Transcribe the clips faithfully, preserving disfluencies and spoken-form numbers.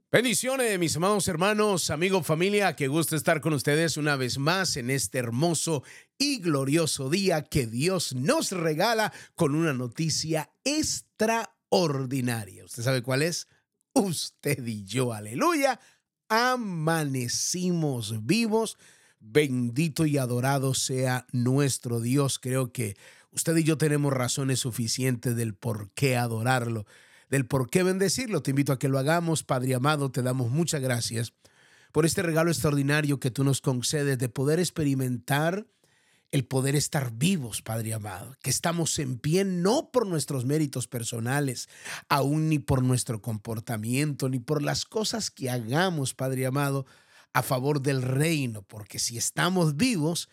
Bendiciones, mis amados hermanos, amigos, familia, qué gusto estar con ustedes una vez más en este hermoso y glorioso día que Dios nos regala con una noticia extraordinaria. ¿Usted sabe cuál es? Usted y yo, aleluya, amanecimos vivos. Bendito y adorado sea nuestro Dios. Creo que usted y yo tenemos razones suficientes del por qué adorarlo, del por qué bendecirlo. Te invito a que lo hagamos. Padre amado, te damos muchas gracias por este regalo extraordinario que tú nos concedes de poder experimentar el poder estar vivos, Padre amado, que estamos en pie no por nuestros méritos personales, aún ni por nuestro comportamiento, ni por las cosas que hagamos, Padre amado, a favor del reino, porque si estamos vivos,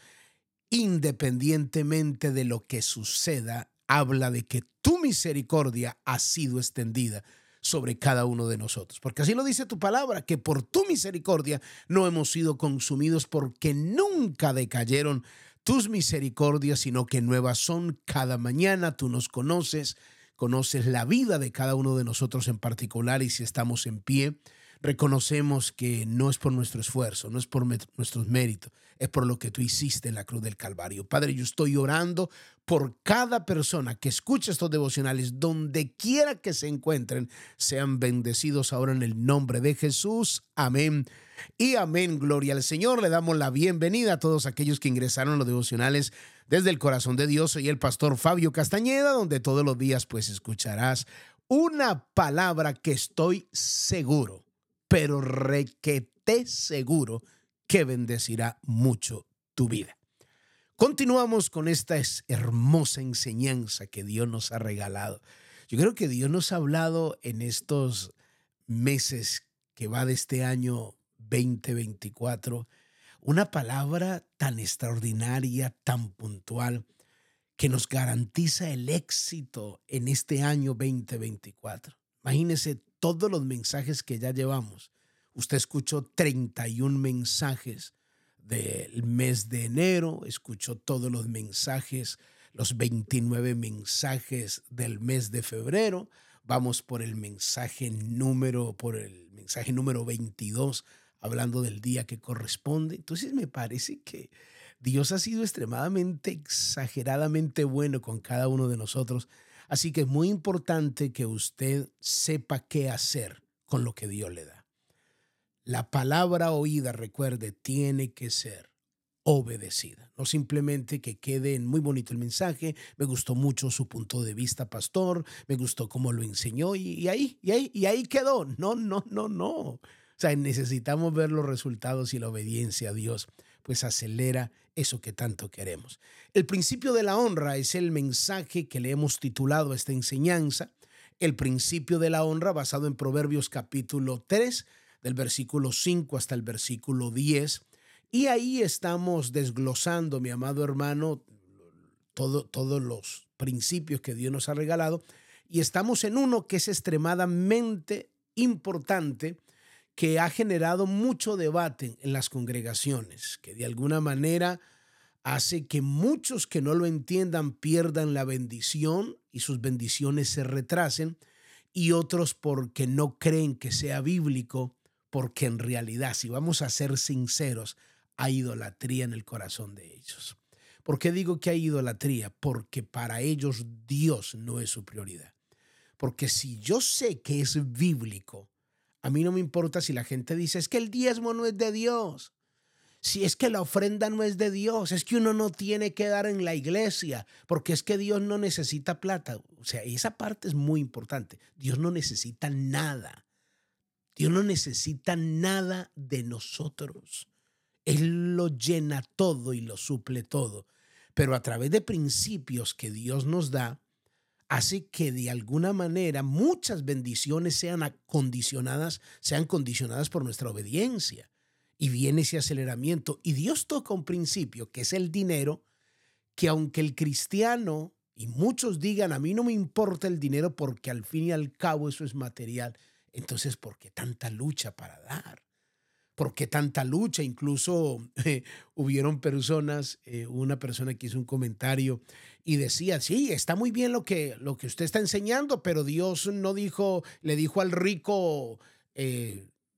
independientemente de lo que suceda, habla de que tu misericordia ha sido extendida sobre cada uno de nosotros. Porque así lo dice tu palabra, que por tu misericordia no hemos sido consumidos, porque nunca decayeron tus misericordias, sino que nuevas son cada mañana. Tú nos conoces, conoces la vida de cada uno de nosotros en particular, y si estamos en pie, reconocemos que no es por nuestro esfuerzo, no es por nuestros méritos, es por lo que tú hiciste en la cruz del Calvario. Padre, yo estoy orando por cada persona que escuche estos devocionales, donde quiera que se encuentren, sean bendecidos ahora en el nombre de Jesús. Amén y amén. Gloria al Señor. Le damos la bienvenida a todos aquellos que ingresaron a los devocionales desde el corazón de Dios. Soy el pastor Fabio Castañeda, donde todos los días pues escucharás una palabra que estoy seguro, pero requete seguro, que bendecirá mucho tu vida. Continuamos con esta hermosa enseñanza que Dios nos ha regalado. Yo creo que Dios nos ha hablado en estos meses que va de este año veinte veinticuatro, una palabra tan extraordinaria, tan puntual, que nos garantiza el éxito en este año veinte veinticuatro. Imagínese todos los mensajes que ya llevamos. Usted escuchó treinta y un mensajes del mes de enero, escuchó todos los mensajes, los veintinueve mensajes del mes de febrero. Vamos por el mensaje número, por el mensaje número veintidós, hablando del día que corresponde. Entonces me parece que Dios ha sido extremadamente, exageradamente bueno con cada uno de nosotros. Así que es muy importante que usted sepa qué hacer con lo que Dios le da. La palabra oída, recuerde, tiene que ser obedecida. No simplemente que quede en muy bonito el mensaje, me gustó mucho su punto de vista, pastor, me gustó cómo lo enseñó y, y ahí, y ahí, y ahí quedó. No, no, no, no. O sea, necesitamos ver los resultados, y la obediencia a Dios pues acelera eso que tanto queremos. El principio de la honra es el mensaje que le hemos titulado a esta enseñanza. El principio de la honra, basado en Proverbios capítulo tres, del versículo cinco hasta el versículo diez. Y ahí estamos desglosando, mi amado hermano, todo, todos los principios que Dios nos ha regalado. Y estamos en uno que es extremadamente importante, que ha generado mucho debate en las congregaciones, que de alguna manera hace que muchos que no lo entiendan pierdan la bendición y sus bendiciones se retrasen, y otros porque no creen que sea bíblico, porque en realidad, si vamos a ser sinceros, hay idolatría en el corazón de ellos. ¿Por qué digo que hay idolatría? Porque para ellos Dios no es su prioridad. Porque si yo sé que es bíblico, a mí no me importa si la gente dice, es que el diezmo no es de Dios, si es que la ofrenda no es de Dios, es que uno no tiene que dar en la iglesia, porque es que Dios no necesita plata. O sea, esa parte es muy importante. Dios no necesita nada. Dios no necesita nada de nosotros. Él lo llena todo y lo suple todo. Pero a través de principios que Dios nos da, hace que de alguna manera muchas bendiciones sean acondicionadas, sean condicionadas por nuestra obediencia. Y viene ese aceleramiento. Y Dios toca un principio, que es el dinero, que aunque el cristiano, y muchos digan, a mí no me importa el dinero porque al fin y al cabo eso es material. Entonces, ¿por qué tanta lucha para dar? ¿Por qué tanta lucha? Incluso eh, hubieron personas, eh, una persona que hizo un comentario y decía, sí, está muy bien lo que, lo que usted está enseñando, pero Dios no dijo, le dijo al rico, eh,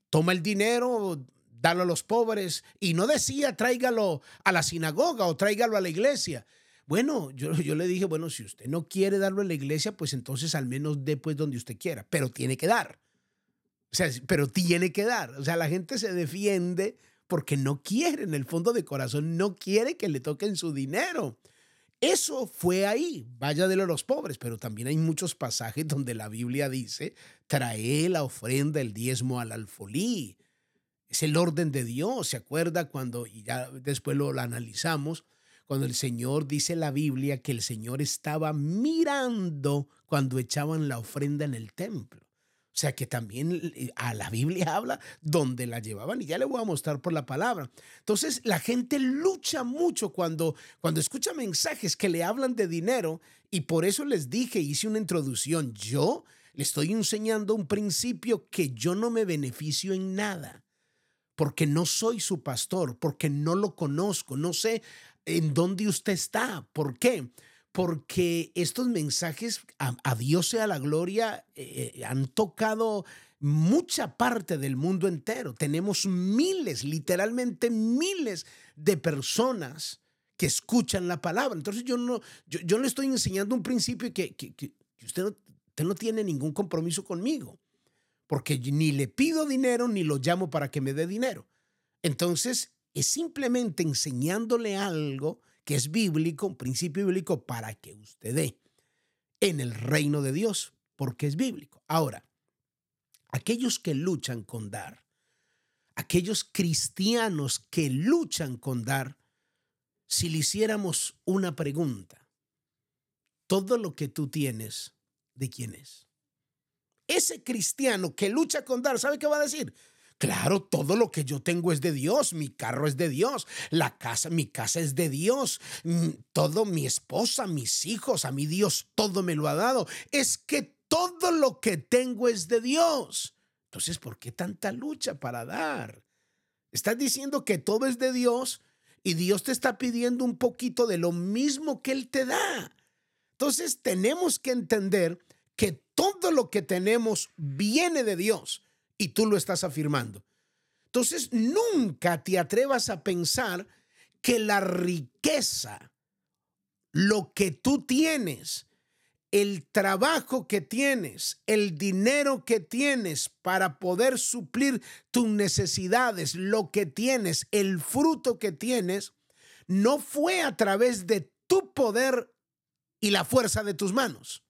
toma el dinero, dalo a los pobres. Y no decía tráigalo a la sinagoga o tráigalo a la iglesia. Bueno, yo, yo le dije, bueno, si usted no quiere darlo a la iglesia, pues entonces al menos dé pues donde usted quiera, pero tiene que dar. O sea, pero tiene que dar. O sea, la gente se defiende porque no quiere, en el fondo de corazón, no quiere que le toquen su dinero. Eso fue ahí, vaya de los pobres, pero también hay muchos pasajes donde la Biblia dice, trae la ofrenda, el diezmo al alfolí. Es el orden de Dios, ¿se acuerda? Cuando, y ya después lo, lo analizamos, cuando el Señor dice en la Biblia que el Señor estaba mirando cuando echaban la ofrenda en el templo. O sea que también a la Biblia habla donde la llevaban y ya le voy a mostrar por la palabra. Entonces la gente lucha mucho cuando, cuando escucha mensajes que le hablan de dinero y por eso les dije, hice una introducción. Yo le estoy enseñando un principio que yo no me beneficio en nada porque no soy su pastor, porque no lo conozco, no sé en dónde usted está. ¿Por qué? Porque estos mensajes, a, a Dios sea la gloria, eh, han tocado mucha parte del mundo entero. Tenemos miles, literalmente miles de personas que escuchan la palabra. Entonces yo no, yo, yo le estoy enseñando un principio que, que, que usted, no, usted no tiene ningún compromiso conmigo, porque ni le pido dinero ni lo llamo para que me dé dinero. Entonces es simplemente enseñándole algo que es bíblico, un principio bíblico para que usted dé en el reino de Dios, porque es bíblico. Ahora, aquellos que luchan con dar, aquellos cristianos que luchan con dar, si le hiciéramos una pregunta, todo lo que tú tienes, ¿de quién es? Ese cristiano que lucha con dar, ¿sabe qué va a decir? Claro, todo lo que yo tengo es de Dios, mi carro es de Dios, la casa, mi casa es de Dios, todo, mi esposa, mis hijos, a mi Dios todo me lo ha dado. Es que todo lo que tengo es de Dios. Entonces, ¿por qué tanta lucha para dar? Estás diciendo que todo es de Dios y Dios te está pidiendo un poquito de lo mismo que Él te da. Entonces, tenemos que entender que todo lo que tenemos viene de Dios. Y tú lo estás afirmando. Entonces, nunca te atrevas a pensar que la riqueza, lo que tú tienes, el trabajo que tienes, el dinero que tienes para poder suplir tus necesidades, lo que tienes, el fruto que tienes, no fue a través de tu poder y la fuerza de tus manos.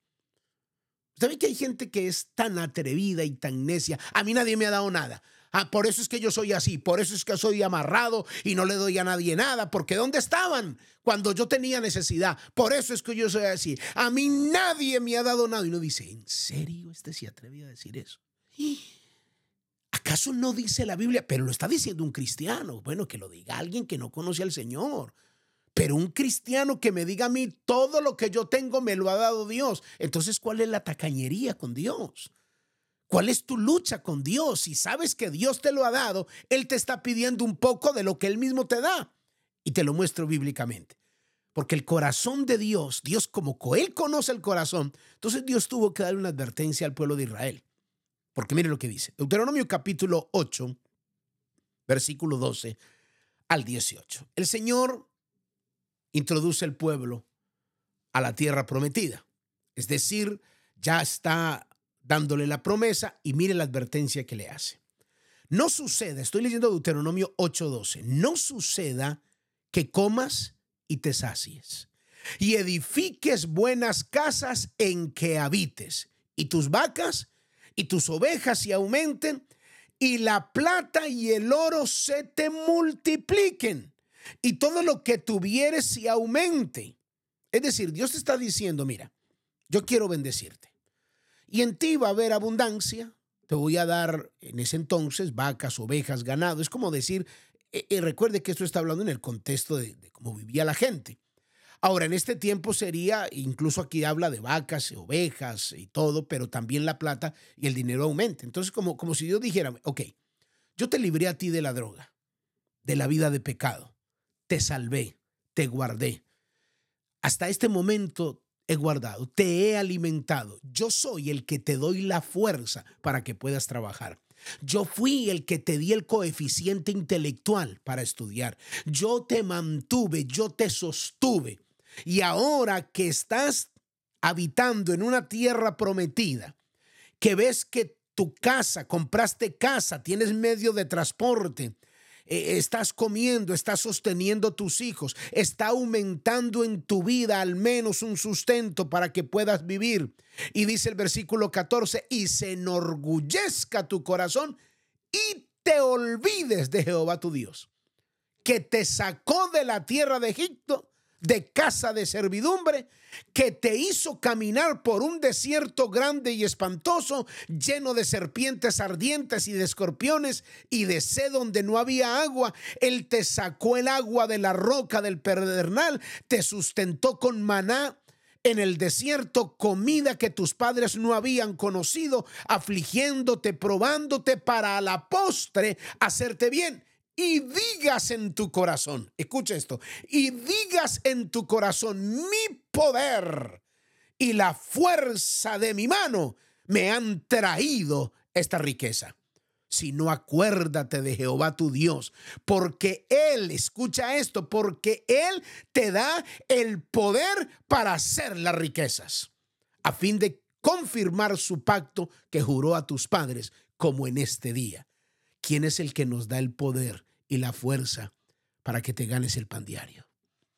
¿Sabe que hay gente que es tan atrevida y tan necia? A mí nadie me ha dado nada. Ah, por eso es que yo soy así, por eso es que soy amarrado y no le doy a nadie nada, porque ¿dónde estaban cuando yo tenía necesidad? Por eso es que yo soy así. A mí nadie me ha dado nada. Y uno dice, ¿en serio este se atreve a decir eso? ¿Acaso no dice la Biblia? Pero lo está diciendo un cristiano. Bueno, que lo diga alguien que no conoce al Señor. Pero un cristiano que me diga a mí, todo lo que yo tengo me lo ha dado Dios. Entonces, ¿cuál es la tacañería con Dios? ¿Cuál es tu lucha con Dios? Si sabes que Dios te lo ha dado, Él te está pidiendo un poco de lo que Él mismo te da. Y te lo muestro bíblicamente. Porque el corazón de Dios, Dios como Él conoce el corazón, entonces Dios tuvo que darle una advertencia al pueblo de Israel. Porque mire lo que dice. Deuteronomio capítulo ocho, versículo doce al dieciocho. El Señor introduce el pueblo a la tierra prometida. Es decir, ya está dándole la promesa y mire la advertencia que le hace. No suceda, estoy leyendo Deuteronomio ocho doce, no suceda que comas y te sacies y edifiques buenas casas en que habites y tus vacas y tus ovejas se aumenten y la plata y el oro se te multipliquen. Y todo lo que tuvieres se aumente. Es decir, Dios te está diciendo, mira, yo quiero bendecirte. Y en ti va a haber abundancia. Te voy a dar en ese entonces vacas, ovejas, ganado. Es como decir, eh, eh, recuerde que esto está hablando en el contexto de, de cómo vivía la gente. Ahora, en este tiempo sería, incluso aquí habla de vacas, ovejas y todo, pero también la plata y el dinero aumenta. Entonces, como, como si Dios dijera, ok, yo te libré a ti de la droga, de la vida de pecado. Te salvé, te guardé. Hasta este momento he guardado, te he alimentado. Yo soy el que te doy la fuerza para que puedas trabajar. Yo fui el que te di el coeficiente intelectual para estudiar. Yo te mantuve, yo te sostuve. Y ahora que estás habitando en una tierra prometida, que ves que tu casa, compraste casa, tienes medio de transporte, eh, estás comiendo, estás sosteniendo tus hijos, está aumentando en tu vida al menos un sustento para que puedas vivir. Y dice el versículo catorce, y se enorgullezca tu corazón y te olvides de Jehová tu Dios, que te sacó de la tierra de Egipto, de casa de servidumbre, que te hizo caminar por un desierto grande y espantoso, lleno de serpientes ardientes y de escorpiones y de sed donde no había agua. Él te sacó el agua de la roca del pedernal, te sustentó con maná en el desierto, comida que tus padres no habían conocido, afligiéndote, probándote para a la postre hacerte bien. Y digas en tu corazón, escucha esto, y digas en tu corazón, mi poder y la fuerza de mi mano me han traído esta riqueza. Si no, acuérdate de Jehová tu Dios, porque Él, escucha esto, porque Él te da el poder para hacer las riquezas, a fin de confirmar su pacto que juró a tus padres, como en este día. ¿Quién es el que nos da el poder y la fuerza para que te ganes el pan diario?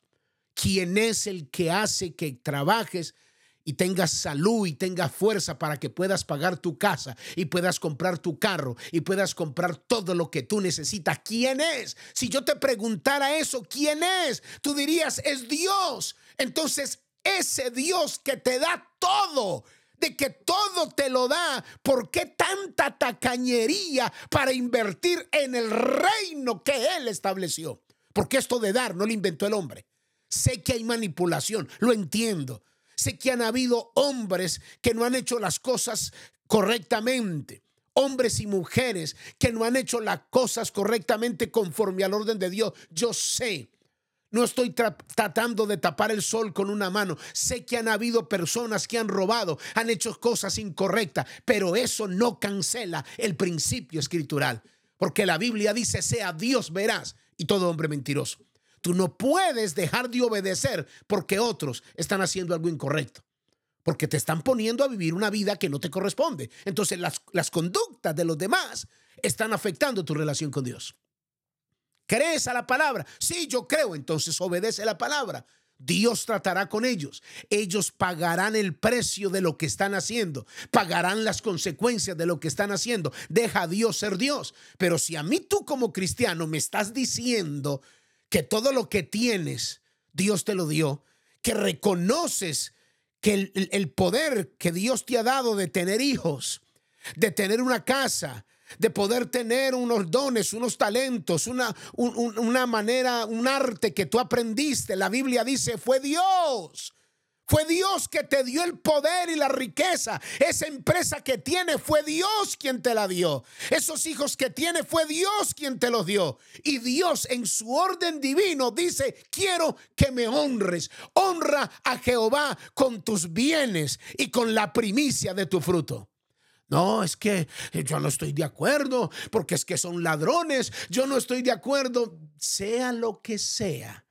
¿Quién es el que hace que trabajes y tengas salud y tengas fuerza para que puedas pagar tu casa y puedas comprar tu carro y puedas comprar todo lo que tú necesitas? ¿Quién es? Si yo te preguntara eso, ¿quién es? Tú dirías, es Dios. Entonces, ese Dios que te da todo, de que todo te lo da, ¿por qué tanta tacañería para invertir en el reino que Él estableció? Porque esto de dar no lo inventó el hombre. Sé que hay manipulación, lo entiendo. Sé que han habido hombres que no han hecho las cosas correctamente. Hombres y mujeres que no han hecho las cosas correctamente conforme al orden de Dios. Yo sé. No estoy tra- tratando de tapar el sol con una mano. Sé que han habido personas que han robado, han hecho cosas incorrectas, pero eso no cancela el principio escritural. Porque la Biblia dice, sea Dios veraz y todo hombre mentiroso. Tú no puedes dejar de obedecer porque otros están haciendo algo incorrecto, porque te están poniendo a vivir una vida que no te corresponde. Entonces las, las conductas de los demás están afectando tu relación con Dios. ¿Crees a la palabra? Sí, yo creo. Entonces obedece la palabra. Dios tratará con ellos. Ellos pagarán el precio de lo que están haciendo. Pagarán las consecuencias de lo que están haciendo. Deja a Dios ser Dios. Pero si a mí tú como cristiano me estás diciendo que todo lo que tienes, Dios te lo dio, que reconoces que el, el, el poder que Dios te ha dado de tener hijos, de tener una casa, de poder tener unos dones, unos talentos, una, un, un, una manera, un arte que tú aprendiste. La Biblia dice, fue Dios. Fue Dios que te dio el poder y la riqueza. Esa empresa que tiene fue Dios quien te la dio. Esos hijos que tiene fue Dios quien te los dio. Y Dios en su orden divino dice, quiero que me honres. Honra a Jehová con tus bienes y con la primicia de tu fruto. No, es que yo no estoy de acuerdo porque es que son ladrones. Yo no estoy de acuerdo. Sea lo que sea,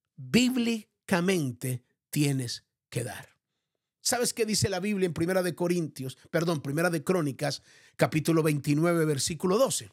bíblicamente tienes que dar. ¿Sabes qué dice la Biblia en Primera de Corintios, perdón, Primera de Crónicas, capítulo veintinueve, versículo doce?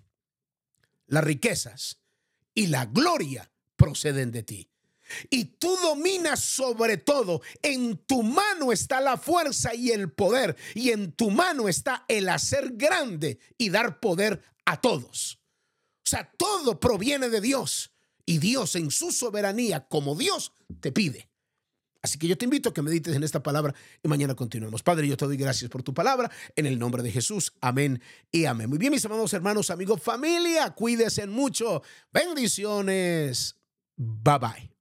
Las riquezas y la gloria proceden de ti. Y tú dominas sobre todo. En tu mano está la fuerza y el poder. Y en tu mano está el hacer grande y dar poder a todos. O sea, todo proviene de Dios. Y Dios en su soberanía, como Dios, te pide. Así que yo te invito a que medites en esta palabra y mañana continuemos. Padre, yo te doy gracias por tu palabra en el nombre de Jesús. Amén y amén. Muy bien, mis amados hermanos, amigos, familia, cuídense mucho. Bendiciones. Bye bye.